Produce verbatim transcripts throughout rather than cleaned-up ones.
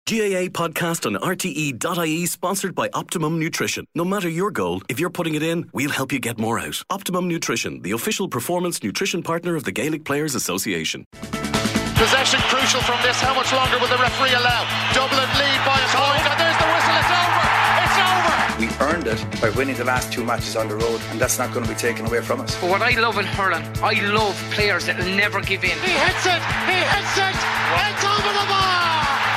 G A A podcast on R T E dot I E, sponsored by Optimum Nutrition. No matter your goal, if you're putting it in, we'll help you get more out. Optimum Nutrition, the official performance nutrition partner of the Gaelic Players Association. Possession crucial from this. How much longer will the referee allow? Dublin lead by a point, and there's the whistle. It's over. It's over. We earned it by winning the last two matches on the road, and that's not going to be taken away from us. But what I love in hurling, I love players that will never give in. He hits it. He hits it. It's over the bar.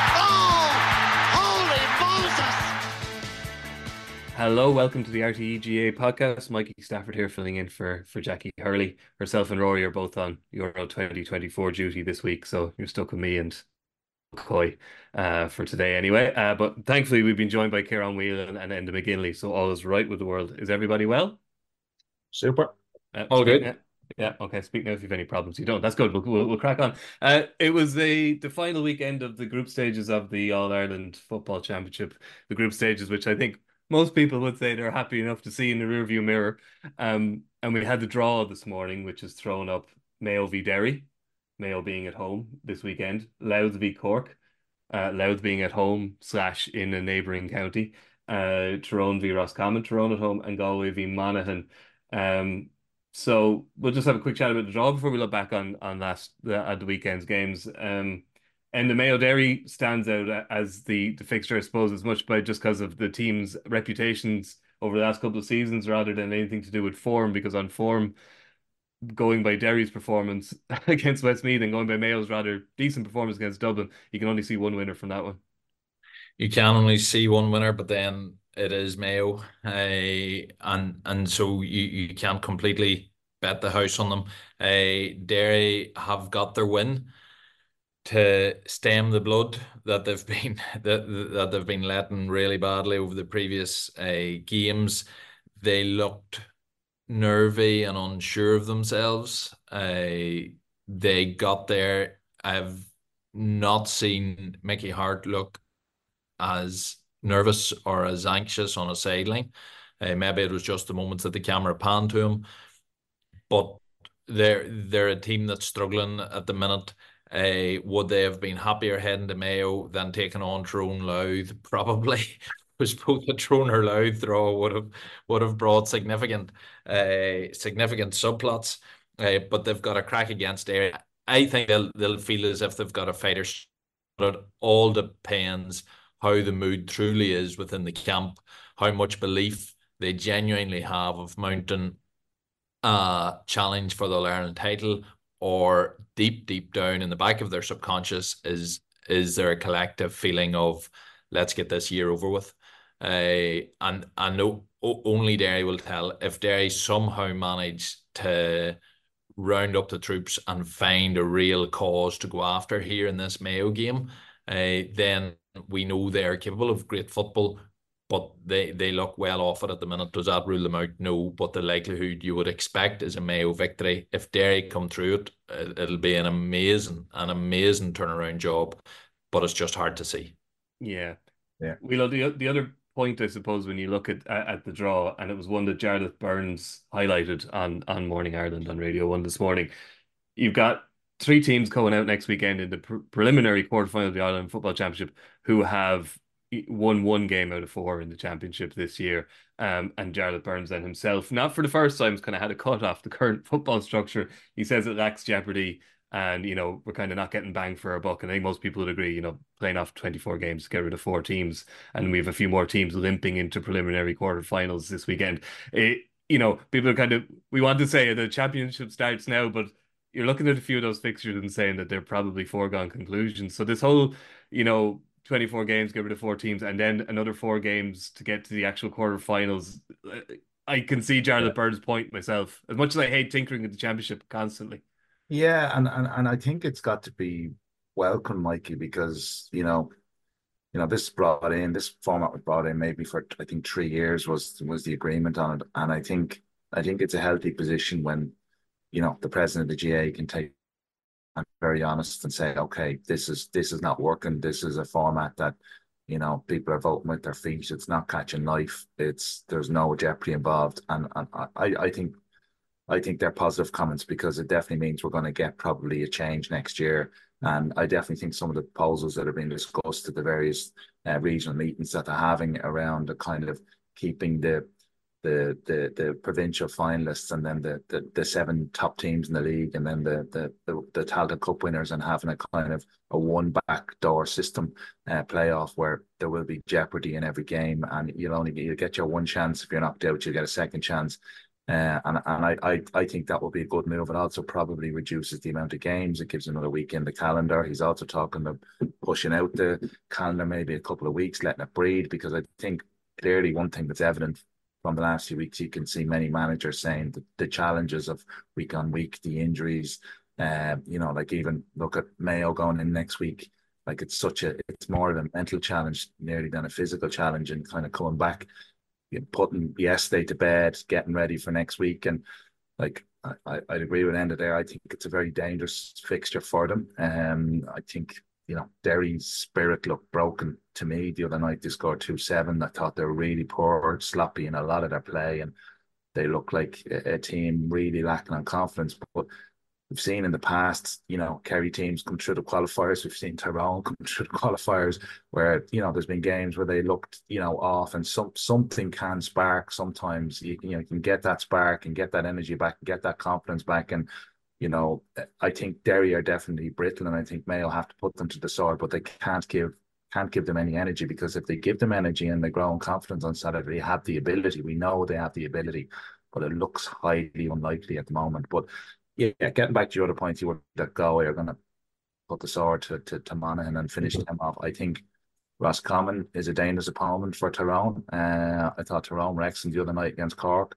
Hello, welcome to the R T E G A podcast. Mikey Stafford here, filling in for, for Jackie Hurley. Herself and Rory are both on Euro twenty twenty-four duty this week, so you're stuck with me and Coy uh, for today anyway. Uh, but thankfully, we've been joined by Kieran Whelan and Enda McGinley, so all is right with the world. Is everybody well? Super. Uh, all good. Yeah. Yeah, okay. Speak now if you have any problems. You don't. That's good. We'll, we'll, we'll crack on. Uh, it was the, the final weekend of the group stages of the All-Ireland Football Championship. The group stages, which I think most people would say they're happy enough to see in the rearview mirror. Um, and we had the draw this morning, which has thrown up Mayo v Derry, Mayo being at home this weekend, Louth v Cork, uh, Louth being at home slash in a neighbouring county, uh, Tyrone v Roscommon, Tyrone at home, and Galway v Monaghan. Um, so we'll just have a quick chat about the draw before we look back on on last uh, at the weekend's games. Um, And the Mayo Derry stands out as the, the fixture, I suppose, as much by just because of the team's reputations over the last couple of seasons rather than anything to do with form, because on form, going by Derry's performance against Westmeath and going by Mayo's rather decent performance against Dublin, you can only see one winner from that one. You can only see one winner, but then it is Mayo. Uh, and and so you, you can't completely bet the house on them. Uh, Derry have got their win to stem the blood that they've been that that they've been letting really badly over the previous uh, games. They looked nervy and unsure of themselves. Uh, they got there. I've not seen Mickey Hart look as nervous or as anxious on a sideline. Uh, maybe it was just the moments that the camera panned to him, but they're they're a team that's struggling at the minute. Uh, would they have been happier heading to Mayo than taking on Tyrone Louth? Probably. Was both a Tyrone or Louth draw would have would have brought significant uh significant subplots. Uh, but they've got a crack against Derry. I think they'll they'll feel as if they've got a fighter. But it all depends how the mood truly is within the camp, how much belief they genuinely have of mounting a challenge for the All-Ireland title, or deep, deep down in the back of their subconscious is is there a collective feeling of let's get this year over with. Uh, and I know only Derry will tell. If Derry somehow manage to round up the troops and find a real cause to go after here in this Mayo game, uh, then we know they're capable of great football. But they, they look well off it at the minute. Does that rule them out? No. But the likelihood you would expect is a Mayo victory. If Derry come through it, it'll be an amazing, an amazing turnaround job. But it's just hard to see. Yeah. Yeah. Well, the, the other point, I suppose, when you look at at the draw, and it was one that Jarlath Burns highlighted on, on Morning Ireland on Radio one this morning, you've got three teams going out next weekend in the pre- preliminary quarterfinal of the Ireland Football Championship who have won one game out of four in the championship this year. Um, and Jarlath Burns then himself, not for the first time, has kind of had a cut off the current football structure. He says it lacks jeopardy, and, you know, we're kind of not getting bang for our buck. And I think most people would agree, you know, playing off twenty-four games to get rid of four teams, and we have a few more teams limping into preliminary quarterfinals this weekend. It, you know, people are kind of, we want to say the championship starts now, but you're looking at a few of those fixtures and saying that they're probably foregone conclusions. So this whole, you know, twenty-four games, get rid of four teams, and then another four games to get to the actual quarterfinals. I can see Jarlath yeah. Burns' point myself, as much as I hate tinkering at the championship constantly. Yeah, and, and and I think it's got to be welcome, Mikey, because, you know, you know, this brought in, this format was brought in maybe for, I think, three years was was the agreement on it. And I think I think it's a healthy position when, you know, the president of the G A can take, I'm very honest, and say, okay, this is this is not working. This is a format that, you know, people are voting with their feet. It's not catching life. It's there's no jeopardy involved. And, and I, I think I think they're positive comments, because it definitely means we're going to get probably a change next year. And I definitely think some of the proposals that are being discussed at the various uh, regional meetings that they're having around the kind of keeping the the the the provincial finalists and then the, the the seven top teams in the league and then the the the, the Tailteann Cup winners, and having a kind of a one back door system uh, playoff where there will be jeopardy in every game, and you'll only you get your one chance. If you're knocked out, you'll get a second chance. Uh, and and I, I I think that will be a good move. It also probably reduces the amount of games. It gives another week in the calendar. He's also talking about pushing out the calendar maybe a couple of weeks, letting it breathe, because I think clearly one thing that's evident from the last few weeks, you can see many managers saying that the challenges of week on week, the injuries, uh, you know, like even look at Mayo going in next week. Like it's such a, it's more of a mental challenge nearly than a physical challenge, and kind of coming back, putting yesterday to bed, getting ready for next week. And like, I, I'd agree with Enda there. I think it's a very dangerous fixture for them. Um, I think, you know, Derry's spirit looked broken to me the other night. They scored two seven. I thought they were really poor, sloppy in a lot of their play, and they look like a, a team really lacking on confidence. But we've seen in the past, you know, Kerry teams come through the qualifiers. We've seen Tyrone come through the qualifiers where, you know, there's been games where they looked, you know, off, and some something can spark. Sometimes you, you know, you can get that spark and get that energy back and get that confidence back. And you know, I think Derry are definitely brittle, and I think Mayo have to put them to the sword, but they can't give can't give them any energy, because if they give them energy and they grow in confidence on Saturday, they have the ability. We know they have the ability, but it looks highly unlikely at the moment. But yeah, getting back to your other points, you were that Galway are going to put the sword to, to, to Monaghan and finish them off. I think Roscommon is a dangerous opponent for Tyrone. Uh, I thought Tyrone were excellent the other night against Cork.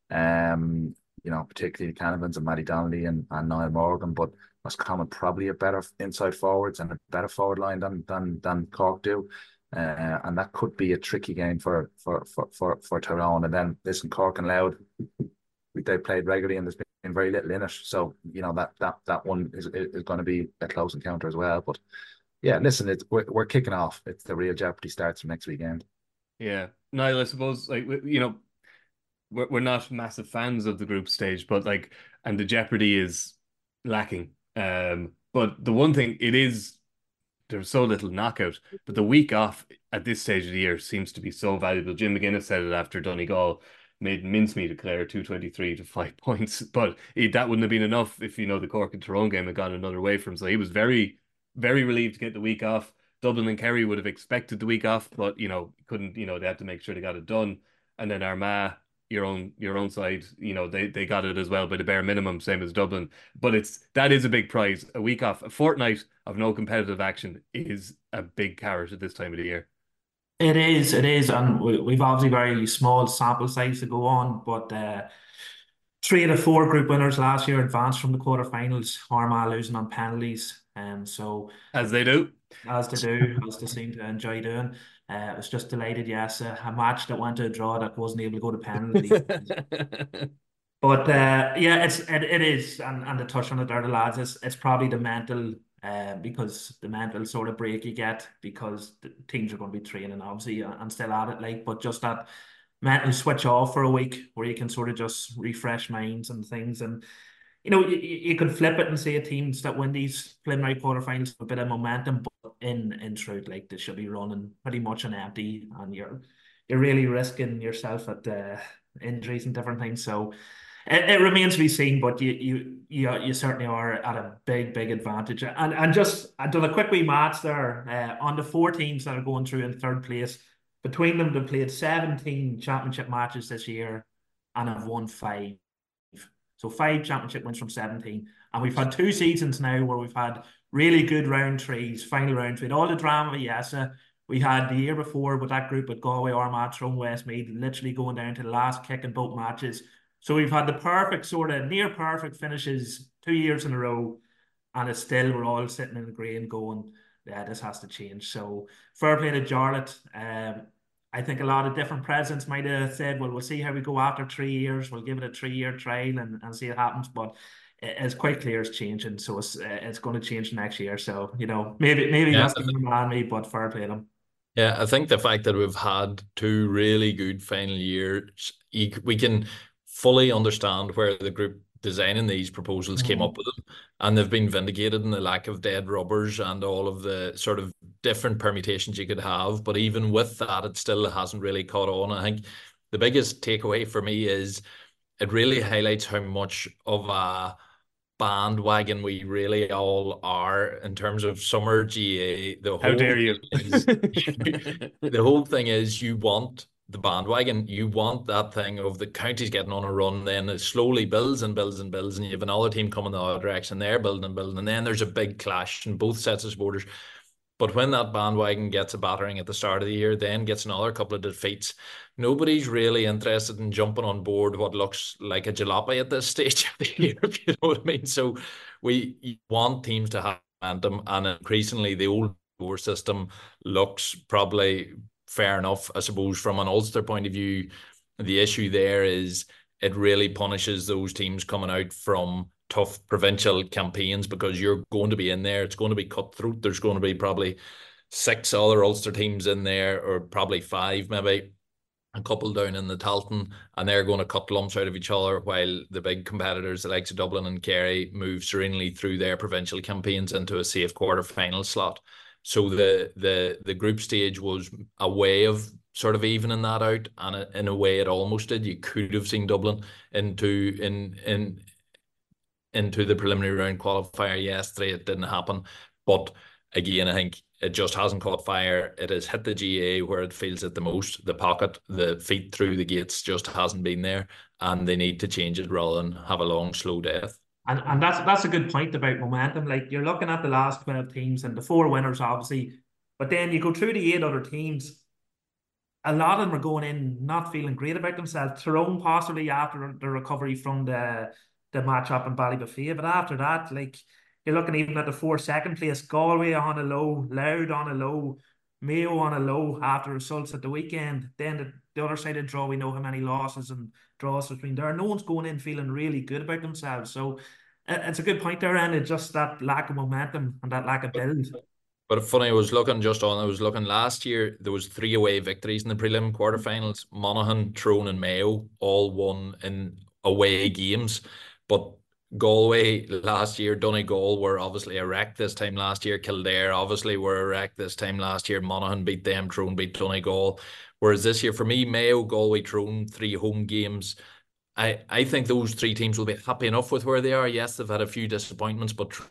Um, you know, particularly Canavans and Matty Donnelly and, and Niall Morgan, but Roscommon probably a better inside forwards and a better forward line than than than Cork do. Uh, and that could be a tricky game for for for for, for Tyrone. And then listen, Cork and Louth, they played regularly and there's been very little in it. So, you know, that that that one is is going to be a close encounter as well. But yeah, listen, it's we're, we're kicking off. It's the real jeopardy starts from next weekend. Yeah. Niall, I suppose, like, you know, we're we're not massive fans of the group stage, but like, and the jeopardy is lacking. Um, but the one thing it is, there's so little knockout, but the week off at this stage of the year seems to be so valuable. Jim McGuinness said it after Donegal made mincemeat declare two twenty-three to five points, but it, that wouldn't have been enough if, you know, the Cork and Tyrone game had gone another way for him. So he was very, very relieved to get the week off. Dublin and Kerry would have expected the week off, but, you know, couldn't, you know, they had to make sure they got it done. And then Armagh, your own your own side, you know, they they got it as well by the bare minimum, same as Dublin. But it's that is a big prize. A week off, a fortnight of no competitive action is a big carrot at this time of the year. It is, it is, and we, we've obviously very small sample size to go on, but uh, three of the four group winners last year advanced from the quarterfinals. Armagh losing on penalties, and um, so as they do, as they do, as they seem to enjoy doing. Uh, I was just delighted, yes, uh, a match that went to a draw that wasn't able to go to penalty. But uh, yeah, it's it, it is, and and to touch on it there, the lads, it's it's probably the mental, uh, because the mental sort of break you get because the teams are going to be training obviously and still at it, like, but just that mental switch off for a week where you can sort of just refresh minds and things. And you know, you, you could flip it and say teams that win these preliminary quarterfinals have a bit of momentum, but in in truth, like, they should be running pretty much on empty, and you're you're really risking yourself at uh, injuries and different things. So it, it remains to be seen, but you you you you certainly are at a big big advantage. And and just I done a quick wee maths there uh, on the four teams that are going through in third place. Between them, they've played seventeen championship matches this year and have won five. So five championship wins from seventeen. And we've had two seasons now where we've had really good round threes, final round three. All the drama, yes. Uh, we had the year before with that group with Galway, Armagh, Tyrone, Westmeath, literally going down to the last kick in both matches. So we've had the perfect sort of near perfect finishes two years in a row. And it's still, we're all sitting in the green going, yeah, this has to change. So fair play to Jarlath. Um, I think a lot of different presidents might have said, well, we'll see how we go after three years. We'll give it a three-year trial and, and see what happens. But it's quite clear it's changing. So it's uh, it's going to change next year. So, you know, maybe maybe yeah, that's the man me, but fair play to them. Yeah, I think the fact that we've had two really good final years, we can fully understand where the group designing these proposals came up with them, and they've been vindicated in the lack of dead rubbers and all of the sort of different permutations you could have. But even with that, it still hasn't really caught on. I think the biggest takeaway for me is it really highlights how much of a bandwagon we really all are in terms of summer G A. The How whole dare you? is, the whole thing is you want the bandwagon, you want that thing of the counties getting on a run, then it slowly builds and builds and builds, and you have another team coming the other direction, they're building and building, and then there's a big clash in both sets of supporters. But when that bandwagon gets a battering at the start of the year, then gets another couple of defeats, nobody's really interested in jumping on board what looks like a jalopy at this stage of the year, if you know what I mean. So we want teams to have momentum, and increasingly the old score system looks probably fair enough. I suppose from an Ulster point of view, the issue there is it really punishes those teams coming out from tough provincial campaigns, because you're going to be in there. It's going to be cutthroat. There's going to be probably six other Ulster teams in there, or probably five, maybe a couple down in the Talton, and they're going to cut lumps out of each other, while the big competitors, the likes of Dublin and Kerry, move serenely through their provincial campaigns into a safe quarter-final slot. So the the the group stage was a way of sort of evening that out, and in a way it almost did. You could have seen Dublin into in in into the preliminary round qualifier yesterday. It didn't happen, but again, I think it just hasn't caught fire. It has hit the G A where it feels it the most. The pocket, the feet through the gates just hasn't been there, and they need to change it rather than have a long, slow death. And and that's that's a good point about momentum. Like, you're looking at the last twelve teams and the four winners, obviously, but then you go through the eight other teams. A lot of them are going in not feeling great about themselves. Tyrone possibly after the recovery from the the match up in Ballybofey, but after that, like, you're looking even at the four second place, Galway on a low, Louth on a low, Mayo on a low after results at the weekend. Then the, the other side of the draw, we know how many losses and draws between there. No one's going in feeling really good about themselves. So it's a good point there, and it's just that lack of momentum and that lack of build. But funny, I was looking just on, I was looking last year, there was three away victories in the prelim quarterfinals. Monaghan, Tyrone and Mayo all won in away games. But Galway last year, Donegal were obviously a wreck this time last year. Kildare obviously were a wreck this time last year. Monaghan beat them, Tyrone beat Donegal. Whereas this year, for me, Mayo, Galway, Tyrone, three home games. I, I think those three teams will be happy enough with where they are. Yes, they've had a few disappointments, but the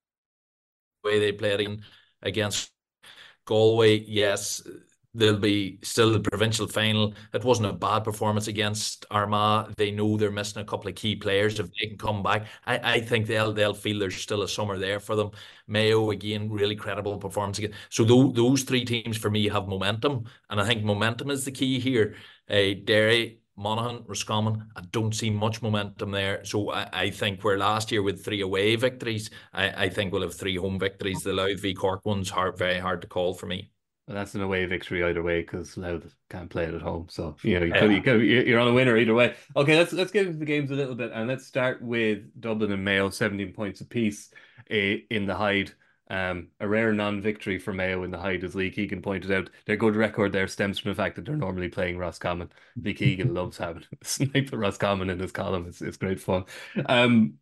way they played in against Galway, yes, they'll be still the provincial final. It wasn't a bad performance against Armagh. They know they're missing a couple of key players. If they can come back, I, I think they'll they'll feel there's still a summer there for them. Mayo, again, really credible performance again. So th those three teams for me have momentum, and I think momentum is the key here. Uh, Derry, Monaghan, Roscommon, I don't see much momentum there. So I, I think where last year with three away victories, I, I think we'll have three home victories. The Louth v Cork one's hard, very hard to call for me. Well, that's an away victory either way, because Louth can't play it at home. So you know you could, you could, you're on a winner either way. Okay, let's let's get into the games a little bit, and let's start with Dublin and Mayo, seventeen points apiece in the Hyde. Um, a rare non-victory for Mayo in the Hyde, as Lee Keegan pointed out. Their good record there stems from the fact that they're normally playing Roscommon. Lee Keegan loves having a snipe at Roscommon in his column. It's it's great fun. Um,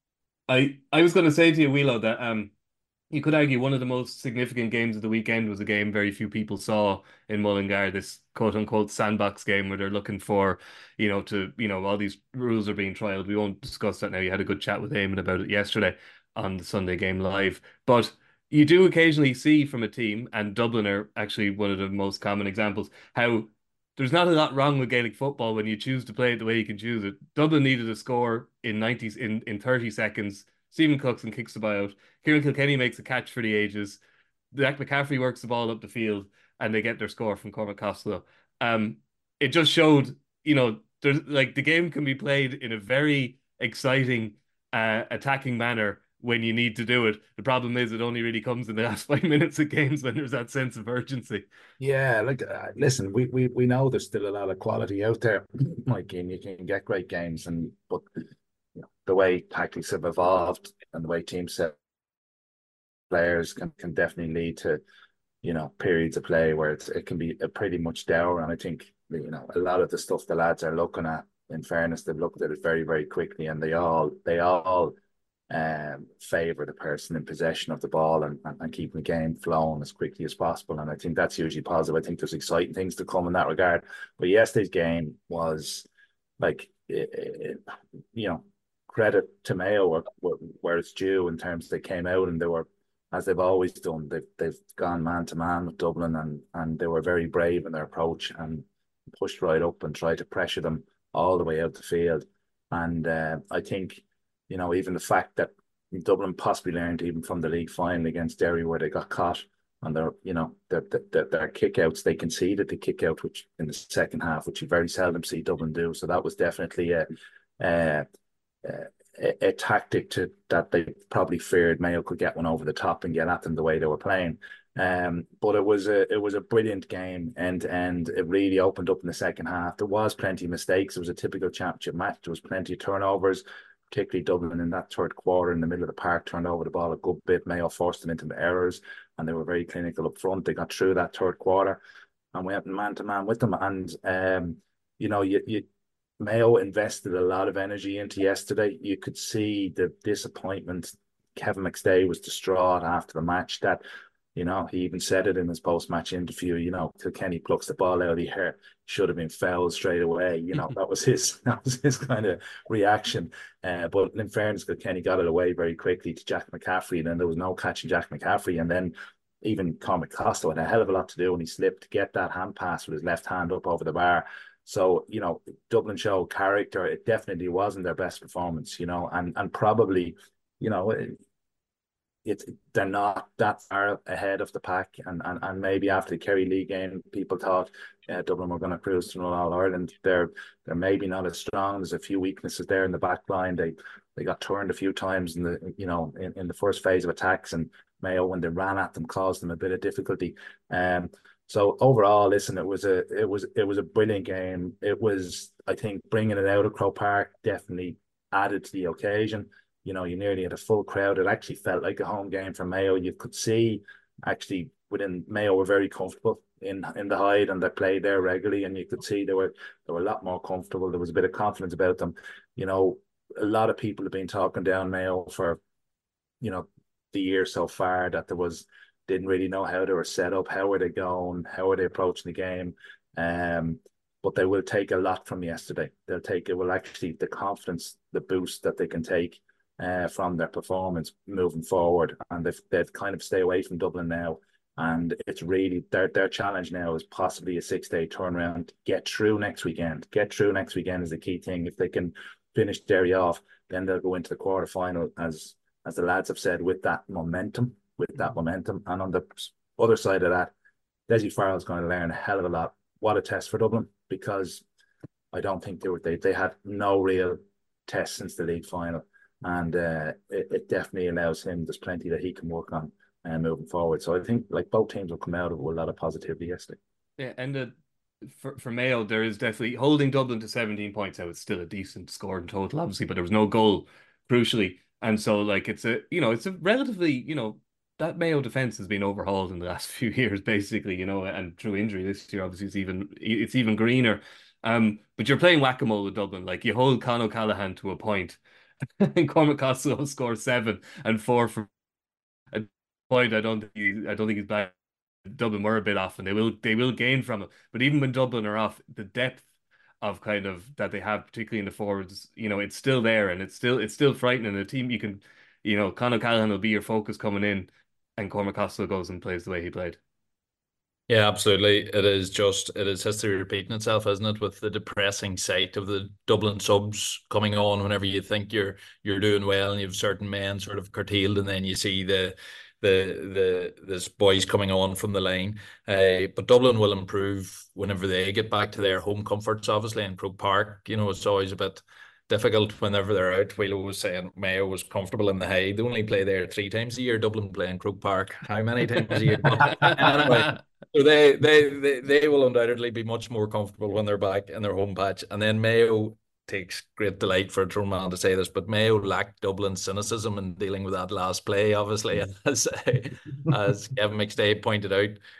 I I was going to say to you, Wheelo, that um. You could argue one of the most significant games of the weekend was a game very few people saw in Mullingar, this quote-unquote sandbox game where they're looking for, you know, to, you know, all these rules are being trialed. We won't discuss that now. You had a good chat with Eamon about it yesterday on the Sunday Game Live. But you do occasionally see from a team, and Dublin are actually one of the most common examples, how there's not a lot wrong with Gaelic football when you choose to play it the way you can choose it. Dublin needed a score in ninety in, in thirty seconds. Stephen Cookson kicks the ball out. Kieran Kilkenny makes a catch for the ages. Zach McCaffrey works the ball up the field, and they get their score from Cormac Costello. Um, it just showed, you know, there's like the game can be played in a very exciting, uh, attacking manner when you need to do it. The problem is it only really comes in the last five minutes of games when there's that sense of urgency. Yeah, like uh, listen, we we we know there's still a lot of quality out there, like, and you can get great games, and but. You know, the way tactics have evolved and the way teams set players can, can definitely lead to, you know, periods of play where it's, it can be a pretty much dour. And I think, you know, a lot of the stuff the lads are looking at in fairness, they've looked at it very, very quickly, and they all they all um, favour the person in possession of the ball and, and, and keeping the game flowing as quickly as possible. And I think that's usually positive. I think there's exciting things to come in that regard. But yesterday's game was like, it, it, you know, credit to Mayo where, where it's due in terms of they came out and they were, as they've always done, they've they've gone man to man with Dublin, and and they were very brave in their approach and pushed right up and tried to pressure them all the way out the field. And uh, I think, you know, even the fact that Dublin possibly learned even from the league final against Derry where they got caught on their, you know, their, their, their kick-outs, they conceded the kick-out which in the second half, which you very seldom see Dublin do. So that was definitely a, a, a, a tactic to that they probably feared Mayo could get one over the top and get at them the way they were playing. Um, but it was a it was a brilliant game end to end. It really opened up in the second half. There was plenty of mistakes. It was a typical championship match. There was plenty of turnovers, particularly Dublin in that third quarter in the middle of the park turned over the ball a good bit. Mayo forced them into the errors, and they were very clinical up front. They got through that third quarter and went man to man with them. And um, you know, you you Mayo invested a lot of energy into yesterday. You could see the disappointment. Kevin McStay was distraught after the match. That, you know, he even said it in his post-match interview, you know, Kilkenny plucks the ball out of the air, should have been fouled straight away. You know, that was his that was his kind of reaction. Uh, but in fairness, Kilkenny got it away very quickly to Jack McCaffrey, and then there was no catching Jack McCaffrey. And then even Cormac Costello had a hell of a lot to do when he slipped to get that hand pass with his left hand up over the bar. So, you know, Dublin showed character. It definitely wasn't their best performance, you know, and and probably, you know, it, it's they're not that far ahead of the pack, and and, and maybe after the Kerry League game, people thought uh, Dublin were going to cruise to All Ireland. They're they're maybe not as strong. There's a few weaknesses there in the back line. They they got turned a few times in the you know in, in the first phase of attacks, and Mayo, when they ran at them, caused them a bit of difficulty. Um, so overall, listen, it was a it was it was a brilliant game. It was, I think, bringing it out of Croke Park definitely added to the occasion. You know, you nearly had a full crowd. It actually felt like a home game for Mayo. You could see, actually, within Mayo were very comfortable in in the Hyde, and they played there regularly. And you could see they were they were a lot more comfortable. There was a bit of confidence about them. You know, a lot of people have been talking down Mayo for, you know, the year so far, that there was didn't really know how they were set up, how were they going, how were they approaching the game. Um, but they will take a lot from yesterday. They'll take it will actually the confidence, the boost that they can take Uh, from their performance moving forward, and they've they've kind of stay away from Dublin now, and it's really their their challenge now is possibly a six day turnaround. Get through next weekend. Get through next weekend is the key thing. If they can finish Derry off, then they'll go into the quarter final as as the lads have said, with that momentum, with that momentum. And on the other side of that, Dessie Farrell's going to learn a hell of a lot. What a test for Dublin, because I don't think they were they they had no real test since the league final. And uh, it, it definitely allows him, there's plenty that he can work on uh, moving forward. So I think like both teams will come out of it with a lot of positivity yesterday. Yeah, and the, for, for Mayo, there is definitely holding Dublin to seventeen points out. It's still a decent score in total, obviously, but there was no goal, crucially. And so, like, it's a, you know, it's a relatively, you know, that Mayo defense has been overhauled in the last few years, basically, you know, and through injury this year, obviously, it's even, it's even greener. Um, but you're playing whack-a-mole with Dublin. Like, you hold Con O'Callaghan to a point, and Cormac Costello scores seven and four for a point. I don't think he, I don't think he's back. Dublin were a bit off, and they will they will gain from it. But even when Dublin are off, the depth of kind of that they have, particularly in the forwards, you know, it's still there, and it's still it's still frightening. The team you can, you know, Con O'Callaghan will be your focus coming in, and Cormac Costello goes and plays the way he played. Yeah, absolutely. It is just, it is history repeating itself, isn't it? With the depressing sight of the Dublin subs coming on whenever you think you're you're doing well and you have certain men sort of curtailed, and then you see the the the this boys coming on from the line. Uh, but Dublin will improve whenever they get back to their home comforts, obviously, in Croke Park. You know, it's always a bit difficult whenever they're out. Wheelo was saying Mayo was comfortable in the Hyde. They only play there three times a year. Dublin play in Croke Park how many times a year? Anyway, so they, they they they will undoubtedly be much more comfortable when they're back in their home patch. And then Mayo takes great delight, for a true man to say this, but Mayo lacked Dublin's cynicism in dealing with that last play, obviously, as as Kevin McStay pointed out.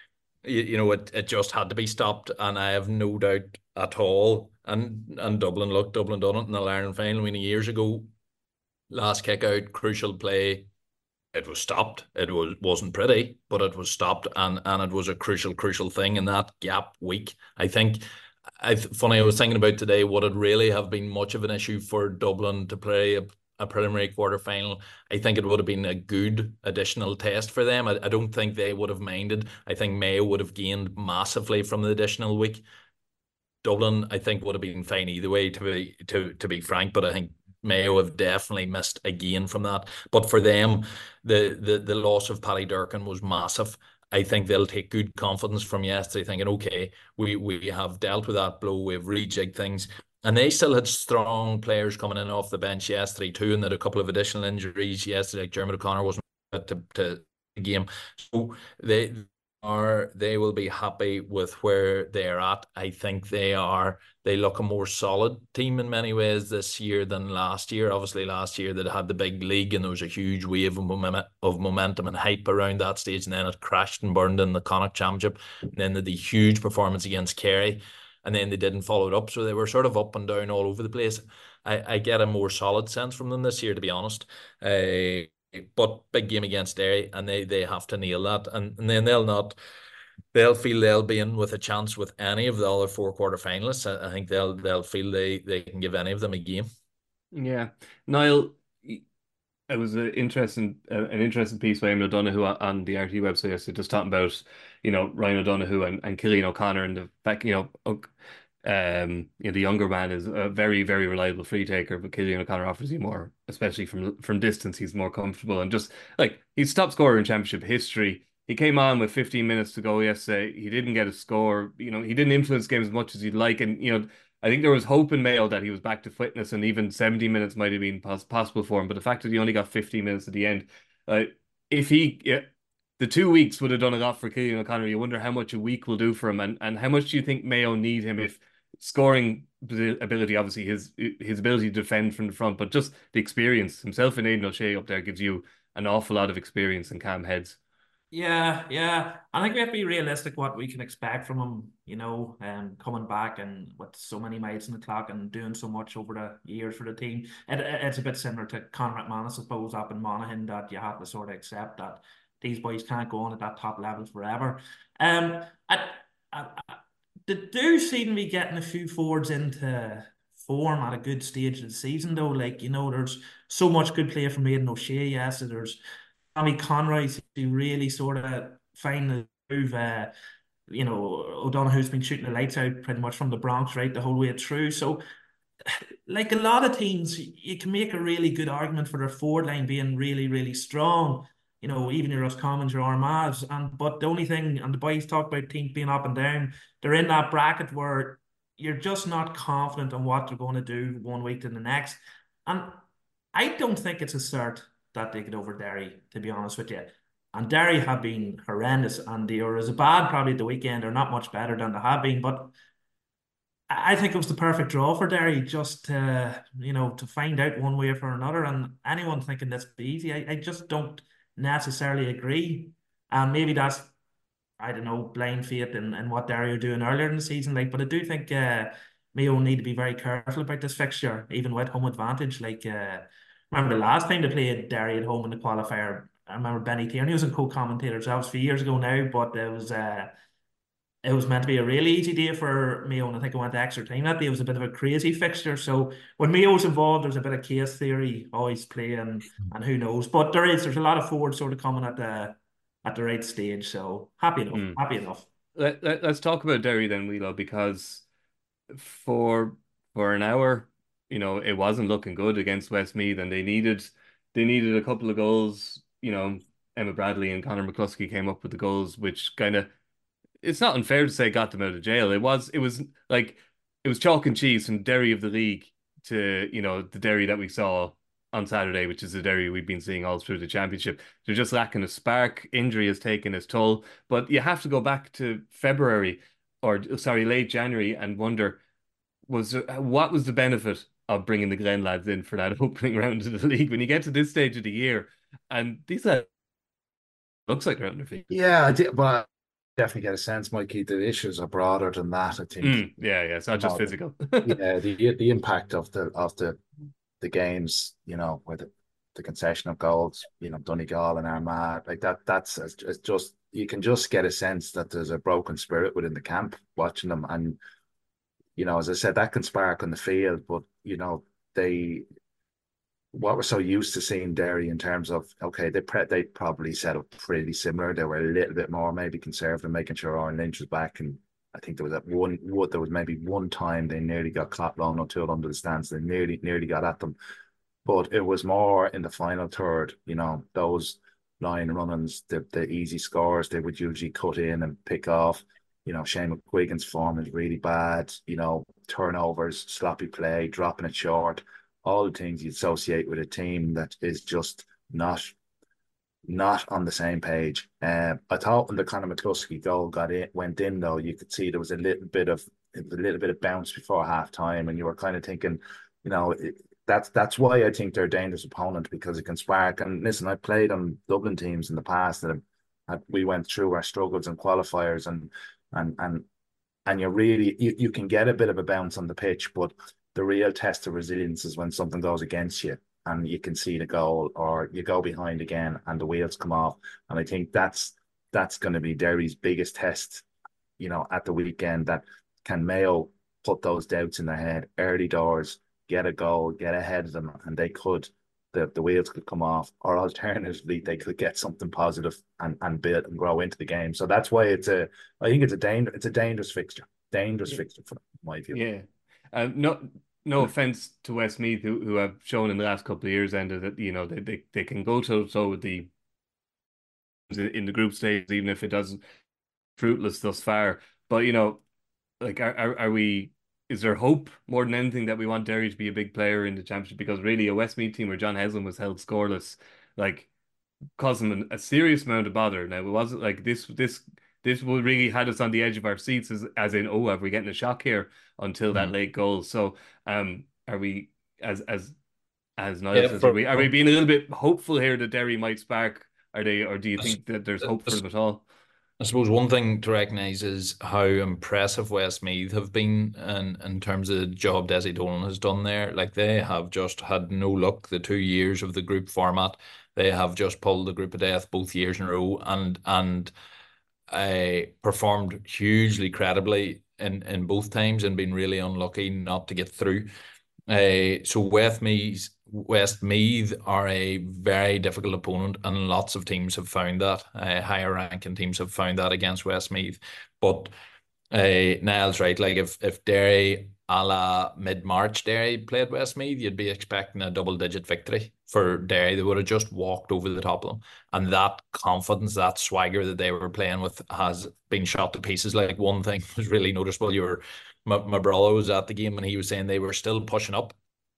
you, you know, it, it just had to be stopped, and I have no doubt at all. And and Dublin, look, Dublin done it in the Ireland final many years ago. Last kick out, crucial play. It was stopped. It was wasn't pretty, but it was stopped, and and it was a crucial, crucial thing in that gap week. I think. I funny. I was thinking about today. Would it really have been much of an issue for Dublin to play a, a preliminary quarter final? I think it would have been a good additional test for them. I, I don't think they would have minded. I think Mayo would have gained massively from the additional week. Dublin, I think, would have been fine either way, to be to to be frank. But I think Mayo have definitely missed a gain from that. But for them, the the the loss of Paddy Durcan was massive. I think they'll take good confidence from yesterday, thinking, okay, we we have dealt with that blow, we've rejigged things. And they still had strong players coming in off the bench yesterday too, and that a couple of additional injuries yesterday, like Jeremy O'Connor wasn't fit to, to the game. So they are they will be happy with where they're at. I think they are they look a more solid team in many ways this year than last year. Obviously, last year they had the big league and there was a huge wave of momentum, of momentum and hype around that stage, and then it crashed and burned in the Connacht Championship. And then they had the huge performance against Kerry, and then they didn't follow it up. So they were sort of up and down all over the place. I, I get a more solid sense from them this year, to be honest. Uh, but big game against Derry, and they they have to nail that, and, and then they'll not they'll feel they'll be in with a chance with any of the other four quarter finalists. I, I think they'll they'll feel they they can give any of them a game. Yeah, Niall, it was an interesting uh, an interesting piece by Eamon O'Donoghue on the R T website yesterday, just talking about, you know, Ryan O'Donoghue and, and Cillian O'Connor, and the fact, you know, um, you know, the younger man is a very, very reliable free taker, but Cillian O'Connor offers you more, especially from from distance. He's more comfortable, and just like he's top scorer in championship history. He came on with fifteen minutes to go yesterday. He didn't get a score. You know, he didn't influence games as much as you'd like, and you know, I think there was hope in Mayo that he was back to fitness, and even seventy minutes might have been pos possible for him. But the fact that he only got fifteen minutes at the end, uh, if he, yeah, the two weeks would have done a lot for Cillian O'Connor. You wonder how much a week will do for him, and and how much do you think Mayo need him if scoring ability, obviously his his ability to defend from the front, but just the experience himself and Aidan O'Shea up there gives you an awful lot of experience and calm heads. Yeah, yeah. I think we have to be realistic what we can expect from him, you know, um, coming back and with so many miles on the clock and doing so much over the years for the team. It, it's a bit similar to Conor McManus, I suppose, up in Monaghan, that you have to sort of accept that these boys can't go on at that top level forever. Um, I, I, I, they do seem to be getting a few forwards into form at a good stage of the season, though. Like, you know, there's so much good play from Aidan O'Shea, yes, so there's Tommy Conroy to really sort of find the move. Uh, you know, O'Donoghue's been shooting the lights out pretty much from the Bronx right the whole way through. So, like a lot of teams, you can make a really good argument for their forward line being really, really strong. You know, even your Roscommons, your Armaghs, and but the only thing, and the boys talk about teams being up and down, they're in that bracket where you're just not confident on what they're going to do one week to the next. And I don't think it's a cert that they get over Derry, to be honest with you. And Derry have been horrendous, and they were as bad probably at the weekend. They're not much better than they have been, but I think it was the perfect draw for Derry, just to, you know, to find out one way or another. And anyone thinking this be easy, I, I just don't necessarily agree. And maybe that's, I don't know, blind faith in, in what Derry are doing earlier in the season. Like, but I do think uh, Mayo need to be very careful about this fixture, even with home advantage. Like, uh, remember the last time they played Derry at home in the qualifier? I remember Benny Tierney was a co-commentator. So that was a few years ago now, but it was uh, it was meant to be a really easy day for Mayo, and I think it went to extra time that day. It was a bit of a crazy fixture. So when Mayo's involved, there's a bit of case theory always playing, and who knows. But there is there's a lot of forwards sort of coming at the at the right stage. So happy enough. Mm. Happy enough. Let, let, let's talk about Derry then, Wheelo, because for for an hour, you know, it wasn't looking good against Westmeath, and they needed they needed a couple of goals. You know, Emma Bradley and Conor McCluskey came up with the goals, which kind of, it's not unfair to say got them out of jail. It was it was like it was chalk and cheese from Derry of the league to, you know, the Derry that we saw on Saturday, which is the Derry we've been seeing all through the championship. They're just lacking a spark. Injury has taken its toll, but you have to go back to February or sorry, late January and wonder, was there, what was the benefit of bringing the Glen lads in for that opening round of the league when you get to this stage of the year and these lads looks like they're out on their feet. Yeah, I did, but definitely get a sense, Mikey, the issues are broader than that. I think, Mm, yeah, yeah, it's not you just know, physical. yeah, the the impact of the of the the games, you know, with the, the concession of goals, you know, Donegal and Armagh, like that. That's it's, it's just you can just get a sense that there's a broken spirit within the camp watching them, and you know, as I said, that can spark on the field, but you know, they what we're so used to seeing Derry in terms of okay, they pre- they probably set up pretty similar. They were a little bit more maybe conservative, making sure Aaron Lynch was back, and I think there was that one. What there was maybe one time they nearly got clapped long or two under the stands. They nearly nearly got at them, but it was more in the final third. You know, those line runnings, the the easy scores they would usually cut in and pick off. You know, Shane McGuigan's form is really bad. You know, turnovers, sloppy play, dropping it short, all the things you associate with a team that is just not not on the same page. Um, I thought when the Conor McCluskey goal got in, went in though, you could see there was a little bit of a little bit of bounce before half time, and you were kind of thinking, you know, it, that's that's why I think they're a dangerous opponent because it can spark. And listen, I played on Dublin teams in the past that have, have, we went through our struggles and qualifiers, and and and and you really you, you can get a bit of a bounce on the pitch, but the real test of resilience is when something goes against you and you can see the goal or you go behind again and the wheels come off. And I think that's that's going to be Derry's biggest test, you know, at the weekend. That can Mayo put those doubts in their head early doors, get a goal, get ahead of them, and they could the, the wheels could come off, or alternatively they could get something positive and, and build and grow into the game. So that's why it's a I think it's a danger it's a dangerous fixture. Dangerous Yeah. fixture from my view. Yeah. Um, no, no offense to Westmeath, who, who have shown in the last couple of years, and that you know they, they, they can go to so with the in the group stage, even if it doesn't fruitless thus far. But you know, like, are, are are we? Is there hope more than anything that we want Derry to be a big player in the championship? Because really, a Westmeath team where John Haslam was held scoreless, like, caused them a serious amount of bother. Now, it wasn't like this. This this would really had us on the edge of our seats, as as in, oh, have we getting a shock here until that Mm. late goal? So, um, are we as as as Niall Yeah, says, are for, we are we being a little bit hopeful here that Derry might spark? Are they, or do you I, think that there's hope for s- them at all? I suppose one thing to recognise is how impressive Westmeath have been in, in terms of the job Desi Dolan has done there. Like they have just had no luck the two years of the group format. They have just pulled the group of death both years in a row and and uh, performed hugely credibly in, in both times and been really unlucky not to get through. Uh, so Westmeath, Westmeath are a very difficult opponent, and lots of teams have found that. Uh, higher ranking teams have found that against Westmeath. But uh, Niall's right. Like if if Derry a la mid March Derry played Westmeath, you'd be expecting a double digit victory for Derry. They would have just walked over the top of them, and that confidence, that swagger that they were playing with, has been shot to pieces. Like one thing was really noticeable. You were my, my brother was at the game and he was saying they were still pushing up.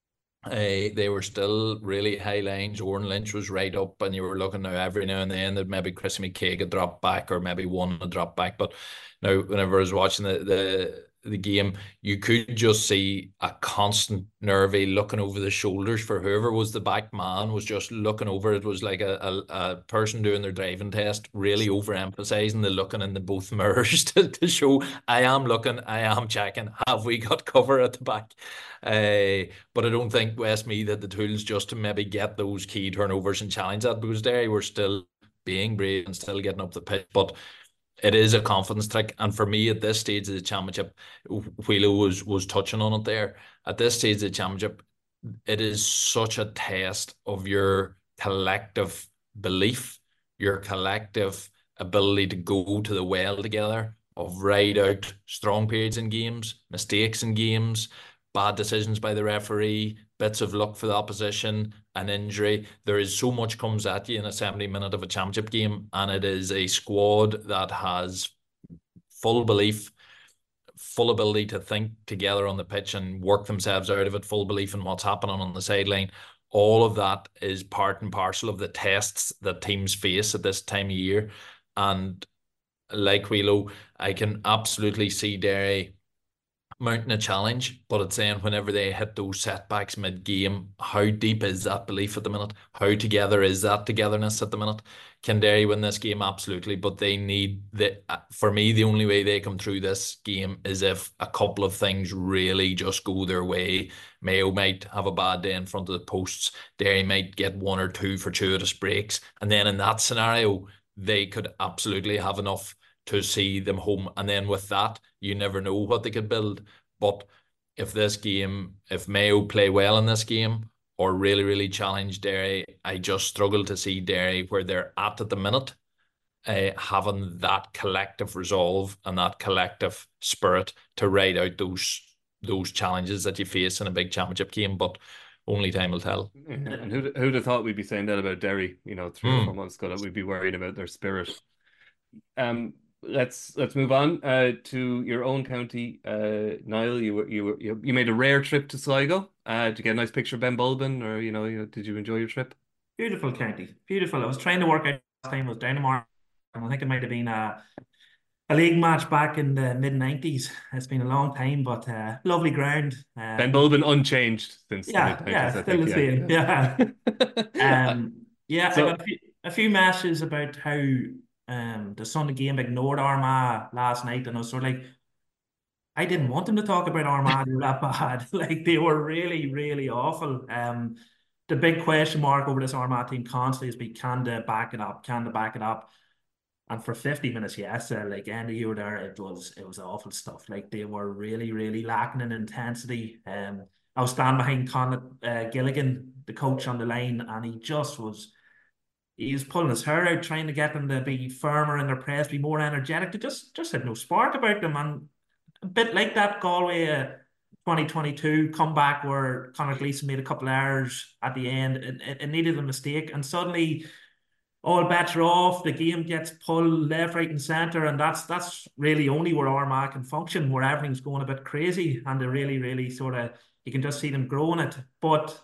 Uh, they were still really high lines. Owen Lynch was right up, and you were looking now every now and then that maybe Chris McKay could drop back, or maybe one would drop back. But now, whenever I was watching the, the the game, you could just see a constant nervy looking over the shoulders for whoever was the back man was just looking over. It was like a, a, a person doing their driving test, really overemphasizing the looking in the both mirrors to, to show I am looking, I am checking. Have we got cover at the back? Uh, but I don't think Westmeath had the tools just to maybe get those key turnovers and challenge that, because they were still being brave and still getting up the pitch. But it is a confidence trick. And for me, at this stage of the championship, Wheelo was was touching on it there. At this stage of the championship, it is such a test of your collective belief, your collective ability to go to the well together, of ride out strong periods in games, mistakes in games, bad decisions by the referee, bits of luck for the opposition, an injury. There is so much comes at you in a seventy minute of a championship game, and it is a squad that has full belief, full ability to think together on the pitch and work themselves out of it, full belief in what's happening on the sideline. All of that is part and parcel of the tests that teams face at this time of year. And like Wheelo, I can absolutely see Derry mounting a challenge, but it's saying whenever they hit those setbacks mid-game, how deep is that belief at the minute? How together is that togetherness at the minute? Can Derry win this game? Absolutely, but they need the. For me, the only way they come through this game is if a couple of things really just go their way. Mayo might have a bad day in front of the posts. Derry might get one or two fortuitous breaks, and then in that scenario, they could absolutely have enough to see them home. And then with that, you never know what they could build. But if this game, if Mayo play well in this game or really, really challenge Derry, I just struggle to see Derry where they're at at the minute, uh, having that collective resolve and that collective spirit to ride out those those challenges that you face in a big championship game. But only time will tell. Yeah. And who'd, who'd have thought we'd be saying that about Derry, you know, three mm. or four months ago, that we'd be worried about their spirit. Um, Let's let's move on uh, to your own county, uh, Niall. You were you were you made a rare trip to Sligo uh, to get a nice picture of Ben Bulben, or you know, you know, did you enjoy your trip? Beautiful county, beautiful. I was trying to work out last time. I was down in Mar, and I think it might have been a a league match back in the mid nineties. It's been a long time, but uh, lovely ground. Uh, Ben Bulben unchanged since yeah, the mid yeah, nineties. still the same. Yeah, yeah. um, yeah. So, I got a few, a few messages about how. Um, the Sunday game ignored Armagh last night, and I was sort of like, I didn't want them to talk about Armagh. They were that bad. Like, they were really, really awful. Um, the big question mark over this Armagh team constantly is be can they back it up? Can they back it up? And for fifty minutes, yes, uh, like Andy, you were there. It was it was awful stuff. Like, they were really, really lacking in intensity. Um, I was standing behind Conor uh, Gilligan, the coach, on the line, and he just was. He was pulling his hair out, trying to get them to be firmer in their press, be more energetic. They just, just had no spark about them. And a bit like that Galway uh, twenty twenty-two comeback where Conor Gleeson made a couple of errors at the end. It, it, it needed a mistake. And suddenly all bets are off. The game gets pulled left, right and centre. And that's that's really only where Armagh can function, where everything's going a bit crazy. And they really, really sort of, you can just see them growing it. But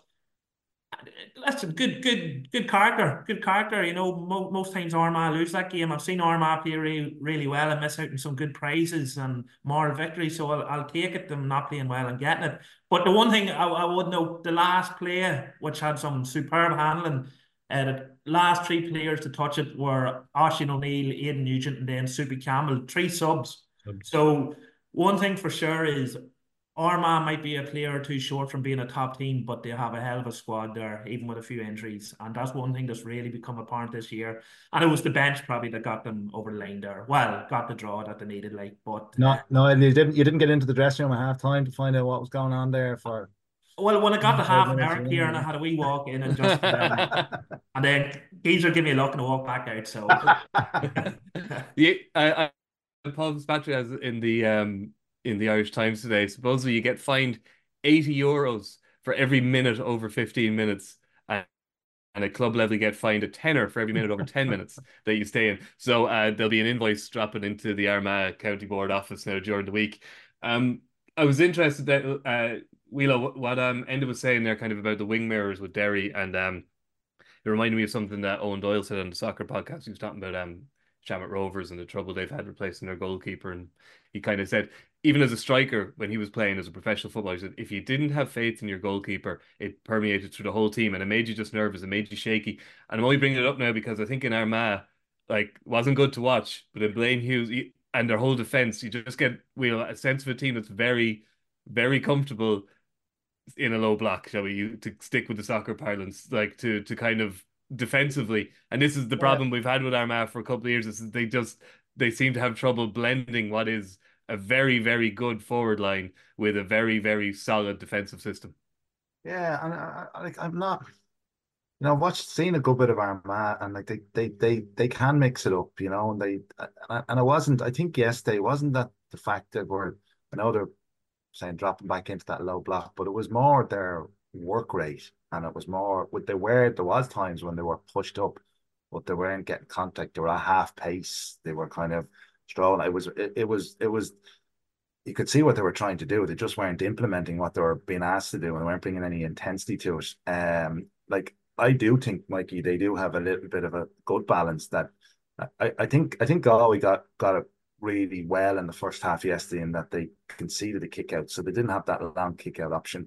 listen, good, good, good character, good character. You know, mo most times Armagh lose that game. I've seen Armagh play really, really well and miss out on some good prizes and moral victory. So I'll, I'll take it them not playing well and getting it. But the one thing I, I would note, the last play, which had some superb handling, uh, the last three players to touch it were Oisin O'Neill, Aidan Nugent, and then Soupy Campbell, three subs. Mm. So one thing for sure is Armagh might be a player or two short from being a top team, but they have a hell of a squad there, even with a few injuries. And that's one thing that's really become apparent this year. And it was the bench probably that got them over the line there. Well, got the draw that they needed, like, but no, uh, no, you didn't. You didn't get into the dressing room at half time to find out what was going on there. For well, when I got the half an hour here, and I had a wee walk in and just, um, and then Geezer gave me a look and I walked back out. So yeah, I, I Paul Fitzpatrick has in the um. in the Irish Times today. Supposedly you get fined eighty euros for every minute over fifteen minutes, and, and at club level you get fined a tenner for every minute over ten minutes that you stay in. So uh, there'll be an invoice dropping into the Armagh County Board office now during the week. Um, I was interested that uh, Wheelo, what, what um Enda was saying there, kind of about the wing mirrors with Derry, and um, it reminded me of something that Owen Doyle said on the soccer podcast. He was talking about um Shamrock Rovers and the trouble they've had replacing their goalkeeper, and he kind of said, even as a striker, when he was playing as a professional footballer, he said, if you didn't have faith in your goalkeeper, it permeated through the whole team, and it made you just nervous, it made you shaky. And I'm only bringing it up now because I think in Armagh, like, wasn't good to watch, but in Blaine Hughes and their whole defence, you just get well, a sense of a team that's very, very comfortable in a low block, shall we, you, to stick with the soccer parlance, like to to kind of defensively. And this is the problem yeah. we've had with Armagh for a couple of years, is they just, they seem to have trouble blending what is a very, very good forward line with a very, very solid defensive system. Yeah, and I, I, like I'm not, you know, I've watched, seen a good bit of Armagh, and like they, they, they, they can mix it up, you know, and they, and, and I wasn't, I think yesterday wasn't that the fact that we're, I know they're saying dropping back into that low block, but it was more their work rate, and it was more what they were. There was times when they were pushed up, but they weren't getting contact. They were at half pace. They were kind of strolling. It was, it, it was, it was. You could see what they were trying to do. They just weren't implementing what they were being asked to do, and they weren't bringing any intensity to it. Um, like I do think, Mikey, they do have a little bit of a good balance. That I, I think, I think Galway got got a really well in the first half yesterday in that they conceded a kick out. So they didn't have that long kick out option.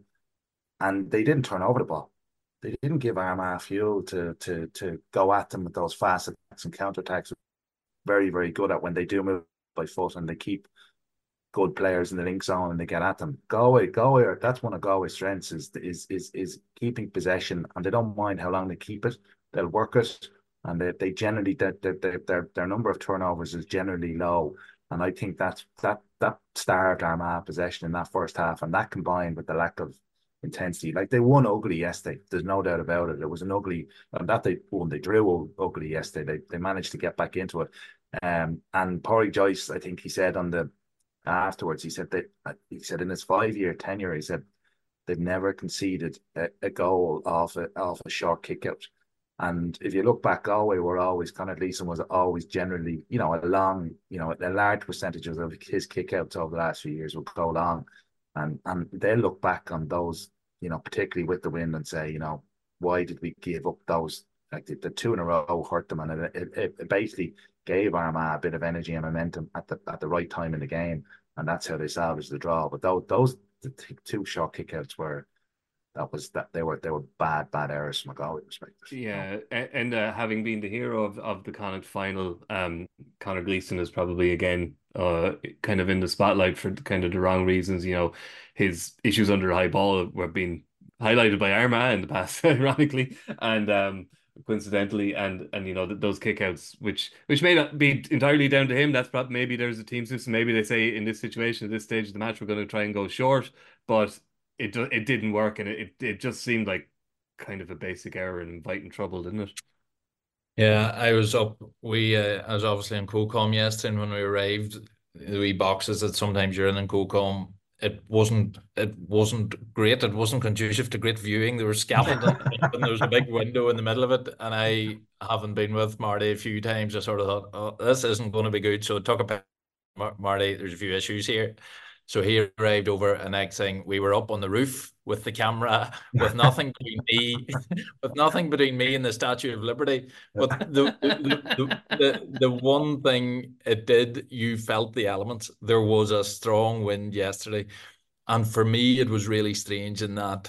And they didn't turn over the ball. They didn't give Armagh fuel to to to go at them with those fast attacks and counter attacks. Very, very good at when they do move by foot and they keep good players in the link zone and they get at them. Galway, Galway, that's one of Galway's strengths is is is is keeping possession, and they don't mind how long they keep it. They'll work it, and they, they generally their, their their their number of turnovers is generally low. And I think that's that that starved Armagh possession in that first half, and that combined with the lack of intensity. Like they won ugly yesterday. There's no doubt about it. It was an ugly, and that they won. They drew ugly yesterday. They they managed to get back into it. Um, and Pádraig Joyce, I think he said on the afterwards, he said that he said in his five year tenure, he said they've never conceded a, a goal off a off a short kick out. And if you look back, Galway were always, Conor Gleeson was always generally, you know, a long, you know, a large percentage of his kick outs over the last few years would go long. And and they look back on those, you know, particularly with the win and say, you know, why did we give up those? Like the, the two in a row hurt them, and it, it, it basically gave Armagh a bit of energy and momentum at the at the right time in the game, and that's how they salvaged the draw. But those those the two short kickouts were that was that they were they were bad bad errors from a Galway perspective. Yeah, and uh, having been the hero of, of the Connacht final, um, Conor Gleeson is probably again uh kind of in the spotlight for kind of the wrong reasons. You know, his issues under high ball were being highlighted by Armagh in the past, ironically, and um. coincidentally, and and you know those kickouts, which which may not be entirely down to him. That's probably maybe there's a team system. Maybe they say in this situation, at this stage of the match, we're going to try and go short, but it it didn't work, and it it just seemed like kind of a basic error and inviting trouble, didn't it? Yeah, I was up. We uh, I was obviously in Cocom yesterday, and when we arrived, the wee boxes that sometimes you're in in Cocom, it wasn't it wasn't great. It wasn't conducive to great viewing. There was scaffolding and there was a big window in the middle of it. And I haven't been with Marty a few times. I sort of thought, oh, this isn't going to be good. So it took a bit. Marty, there's a few issues here. So he arrived over, and next thing we were up on the roof with the camera, with nothing between me, with nothing between me and the Statue of Liberty. But the the, the the the one thing it did, you felt the elements. There was a strong wind yesterday, and for me, it was really strange in that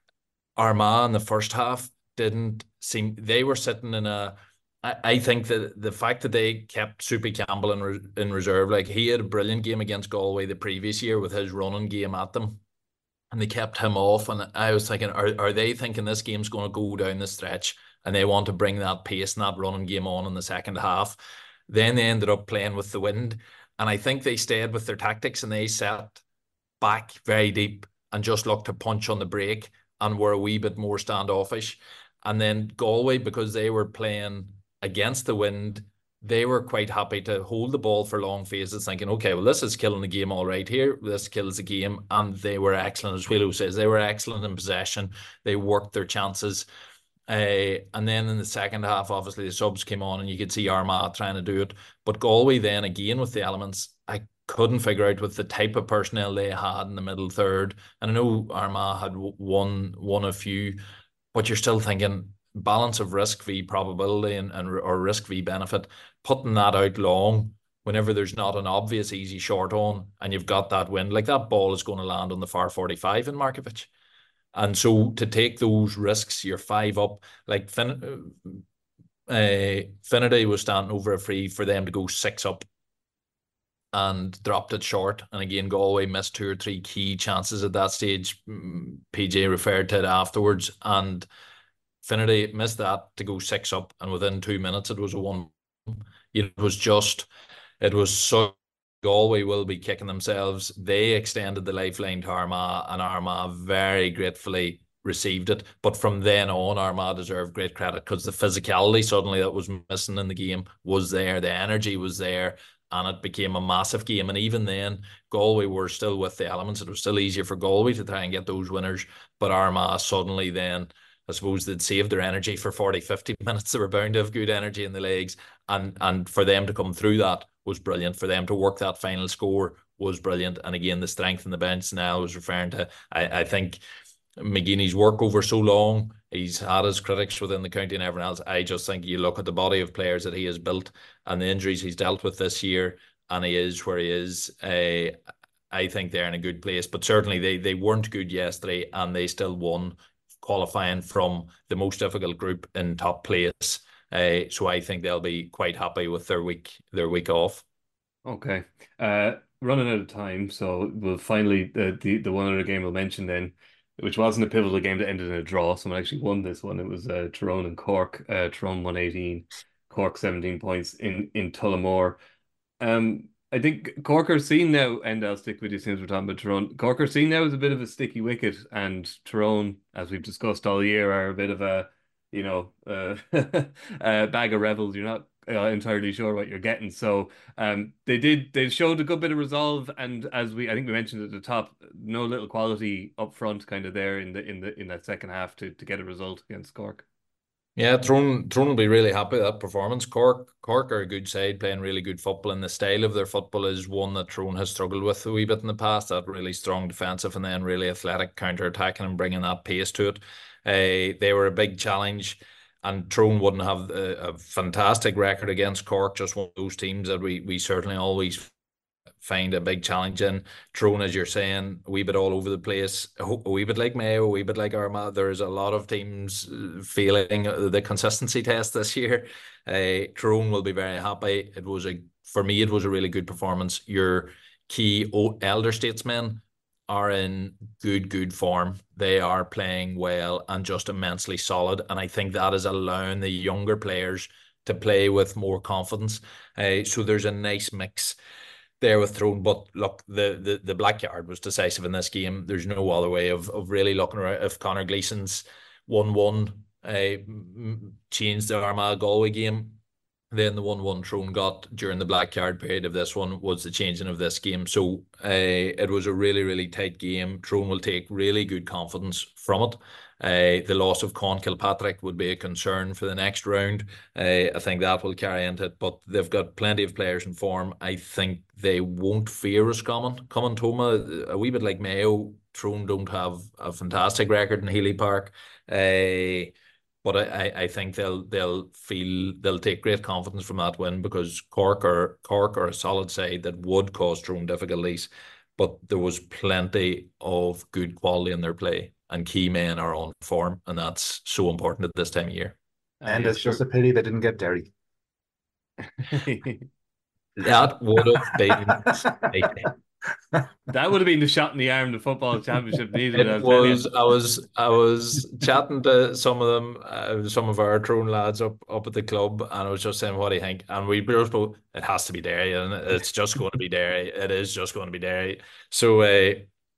Armagh in the first half didn't seem they were sitting in a. I think that the fact that they kept Soupy Campbell in, re in reserve, like he had a brilliant game against Galway the previous year with his running game at them, and they kept him off. And I was thinking, are, are they thinking this game's going to go down the stretch and they want to bring that pace and that running game on in the second half? Then they ended up playing with the wind. And I think they stayed with their tactics and they sat back very deep and just looked to punch on the break and were a wee bit more standoffish. And then Galway, because they were playing against the wind, they were quite happy to hold the ball for long phases, thinking, okay, well, this is killing the game all right here. This kills the game. And they were excellent, as Wheelo says, they were excellent in possession. They worked their chances. Uh, and then in the second half, obviously, the subs came on and you could see Armagh trying to do it. But Galway then, again, with the elements, I couldn't figure out with the type of personnel they had in the middle third. And I know Armagh had won, won a few, but you're still thinking, balance of risk v probability and, and or risk v benefit, putting that out long whenever there's not an obvious easy short on and you've got that wind, like that ball is going to land on the far forty-five in Markovic. And so to take those risks, you're five up, like fin uh, Finity was standing over a free for them to go six up and dropped it short. And again, Galway missed two or three key chances at that stage. P J referred to it afterwards, and Finity missed that to go six up, and within two minutes it was a one. It was just, it was so Galway will be kicking themselves. They extended the lifeline to Armagh, and Armagh very gratefully received it. But from then on, Armagh deserved great credit because the physicality suddenly that was missing in the game was there. The energy was there, and it became a massive game. And even then, Galway were still with the elements. It was still easier for Galway to try and get those winners. But Armagh suddenly then, I suppose they'd saved their energy for forty, fifty minutes. They were bound to have good energy in the legs. And, and for them to come through that was brilliant. For them to work that final score was brilliant. And again, the strength in the bench now was referring to, I, I think, McGeeney's work over so long. He's had his critics within the county and everyone else. I just think you look at the body of players that he has built and the injuries he's dealt with this year, and he is where he is, uh, I think they're in a good place. But certainly they they weren't good yesterday, and they still won, qualifying from the most difficult group in top place. Uh, so I think they'll be quite happy with their week their week off. Okay. Uh, running out of time, so we'll finally the the, the one other game we'll mention then, which wasn't a pivotal game that ended in a draw. Someone actually won this one. It was uh, Tyrone and Cork. Uh, Tyrone won eighteen, Cork seventeen points in in Tullamore. Um, I think Cork are seen now, and I'll stick with you since we're talking about Tyrone. Cork are seen now as a bit of a sticky wicket, and Tyrone, as we've discussed all year, are a bit of a, you know, uh, a bag of rebels. You're not uh, entirely sure what you're getting. So um, they did, they showed a good bit of resolve, and as we, I think we mentioned at the top, no little quality up front, kind of there in the in the in that second half to to get a result against Cork. Yeah, Tyrone, Tyrone will be really happy with that performance. Cork, Cork are a good side, playing really good football, and the style of their football is one that Tyrone has struggled with a wee bit in the past. That really strong defensive and then really athletic counter-attacking and bringing that pace to it. Uh, they were a big challenge, and Tyrone wouldn't have a, a fantastic record against Cork. Just one of those teams that we we certainly always find a big challenge in. Tyrone, as you're saying, a wee bit all over the place, a, a wee bit like Mayo, a wee bit like Armagh. There's a lot of teams failing the consistency test this year. Uh, Tyrone will be very happy. It was a, for me, it was a really good performance. Your key elder statesmen are in good, good form. They are playing well and just immensely solid. And I think that is allowing the younger players to play with more confidence. Uh, so there's a nice mix there with Tyrone. But look, the, the the black card was decisive in this game. There's no other way of of really looking around. If Conor Gleeson's one one uh, changed the Armagh Galway game, then the one one Tyrone got during the black card period of this one was the changing of this game. So uh, it was a really, really tight game. Tyrone will take really good confidence from it. Uh, the loss of Con Kilpatrick would be a concern for the next round. Uh, I think that will carry into it, but they've got plenty of players in form. I think they won't fear Roscommon. Coming Toma, a wee bit like Mayo, Tyrone don't have a fantastic record in Healy Park. Uh, but I, I think they'll they'll feel they'll take great confidence from that win, because Cork are Cork are a solid side that would cause Tyrone difficulties, but there was plenty of good quality in their play, and key men are on form, and that's so important at this time of year. And uh, it's just a pity they didn't get Derry. That would have been that would have been the shot in the arm the football championship needed. It was. I was. I was chatting to some of them, uh, some of our Tyrone lads up up at the club, and I was just saying, "What do you think?" And we both, it has to be Derry, and it's just going to be Derry. It is just going to be Derry. So, uh,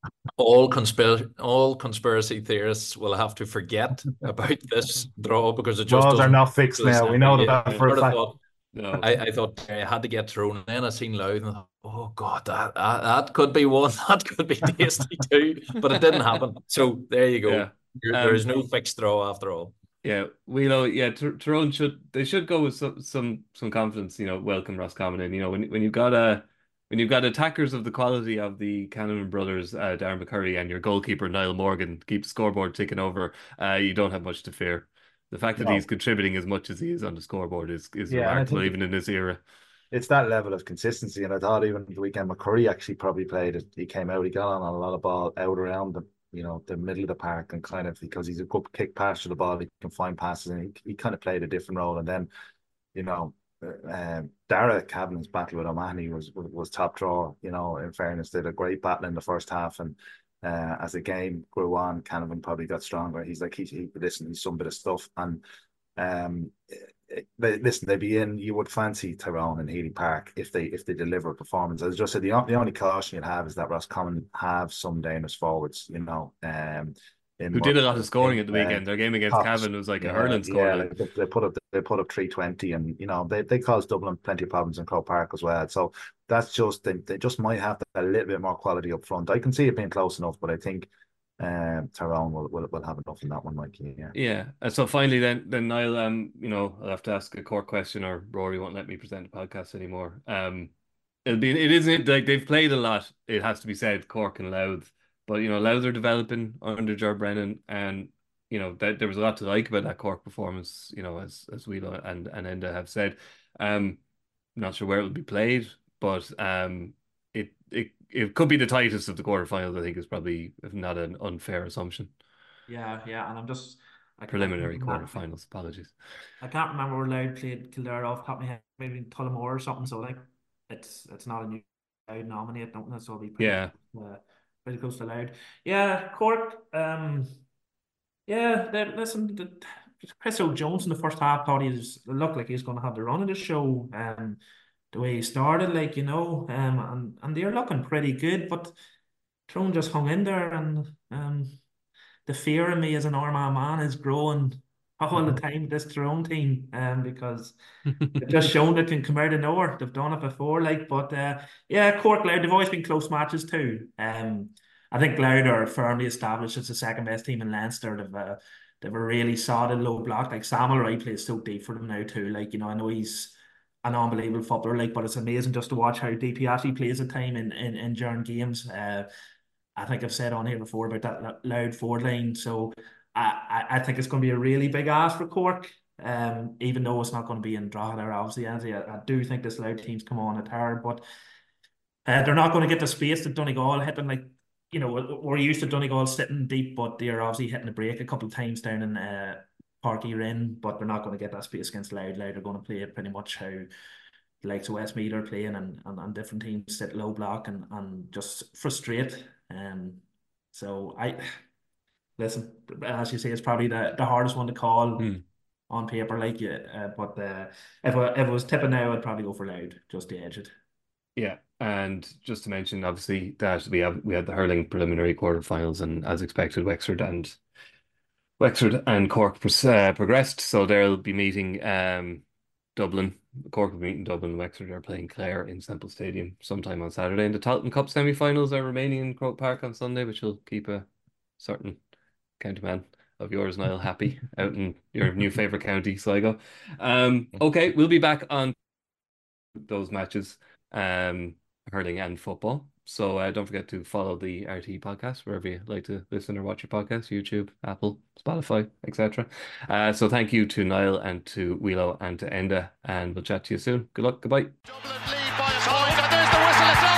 all conspiracy all conspiracy theorists will have to forget about this draw, because it just draws are not fixed now. We know that yeah, for a fact. Thought, no. I, I thought I had to get thrown, and then I seen Louth and I thought, oh God, that, that that could be one, that could be tasty too, but it didn't happen. So there you go. Yeah. Um, there is no fixed draw after all. Yeah, we know. Yeah, Tyrone should they should go with some some some confidence. You know, welcome Roscommon in. You know, when when you've got a when you've got attackers of the quality of the Cannon brothers, uh, Darren McCurry, and your goalkeeper Niall Morgan keep the scoreboard ticking over, uh, you don't have much to fear. The fact that no. he's contributing as much as he is on the scoreboard is, is yeah, remarkable, even in this era. It's that level of consistency. And I thought even the weekend McCurry actually probably played it. He came out, he got on a lot of ball out around the, you know, the middle of the park, and kind of, because he's a good kick pass to the ball, he can find passes, and he, he kind of played a different role. And then, you know, uh, Dara Cavanagh's battle with O'Mahony was, was was top draw. You know, in fairness, they did a great battle in the first half, and Uh, as the game grew on, Canavan probably got stronger. He's like, he, he listen, he's some bit of stuff. And um, they, listen, they'd be in, you would fancy Tyrone and Healy Park if they if they deliver a performance. As I just said, the, the only caution you'd have is that Roscommon have some dangerous forwards, you know. Um, Who did a lot of scoring at the weekend. Their game against Cavan was like yeah, a hurling score. Yeah, like they, they put up they put up three twenty, and you know they they caused Dublin plenty of problems in Croke Park as well. So that's just they, they just might have a little bit more quality up front. I can see it being close enough, but I think um, Tyrone will, will will have enough in that one, Mike. Yeah. Yeah. And so finally, then then Niall, um, you know, I'll have to ask a Cork question, or Rory won't let me present the podcast anymore. Um, it'll be it isn't like they've played a lot. It has to be said, Cork and Louth. But, you know, Louth are developing under Ger Brennan, and, you know, that there was a lot to like about that Cork performance, you know, as as we and, and Enda have said. Um, not sure where it will be played. but um, it it it could be the tightest of the quarterfinals. I think is probably, if not an unfair assumption. Yeah, yeah, and I'm just I, Preliminary I, quarterfinals. Apologies. I can't remember where Loud played Kildare off the top of my head, maybe in Tullamore or something. So like, it's it's not a new Loud nominate, don't it? So it'll be pretty Yeah. uh, pretty close to Loud. Yeah, Cork. Um, yeah. They, listen, the, Chris O'Jones in the first half thought he was looked like he was going to have the run of the show. Um, the way he started, like you know, um, and and they're looking pretty good, but Tyrone just hung in there, and um, the fear in me as an Armagh man is growing all the time with this Tyrone team, um, because they've just shown that it can come out of nowhere. They've done it before, like, but uh, yeah, Cork Louth, they've always been close matches too. Um, I think Louth are firmly established as the second best team in Leinster. They've uh, they've a really solid low block. Like Samuel Wright plays so deep for them now too. Like you know, I know he's an unbelievable footballer, like, but it's amazing just to watch how deep he actually plays at time in in, in during games. Uh, I think I've said on here before about that Loud forward line. So I, I, I think it's going to be a really big ask for Cork. Um, even though it's not going to be in Drogheda, obviously, I, I do think this Loud team's come on at hard, but uh, they're not going to get the space that Donegal hit them. Like, you know, we're used to Donegal sitting deep, but they're obviously hitting the break a couple of times down in uh, Parky Rin, but they're not going to get that space against Loud. Loud are going to play it pretty much how the likes of Westmeath are playing, and, and, and different teams sit low block and, and just frustrate. Um, so I listen, as you say, it's probably the, the hardest one to call Hmm. on paper, like you. Uh, but uh, if I, if it was tipping now, I'd probably go for Loud just to edge it. Yeah, and just to mention, obviously, that we have we had the hurling preliminary quarterfinals, and as expected, Wexford and Wexford and Cork uh, progressed, so they'll be meeting um Dublin. Cork will be meeting Dublin. Wexford are playing Clare in Semple Stadium sometime on Saturday. And the Tailteann Cup semi-finals are remaining in Croke Park on Sunday, which will keep a certain county man of yours, Niall, happy out in your new favourite county, Sligo. Um, okay, we'll be back on those matches, um, hurling and football. So uh, don't forget to follow the R T podcast wherever you like to listen or watch your podcast, YouTube, Apple, Spotify, et cetera. Uh, so thank you to Niall and to Wheelo and to Enda, and we'll chat to you soon. Good luck. Goodbye. Dublin lead by a point, and there's the whistle. It's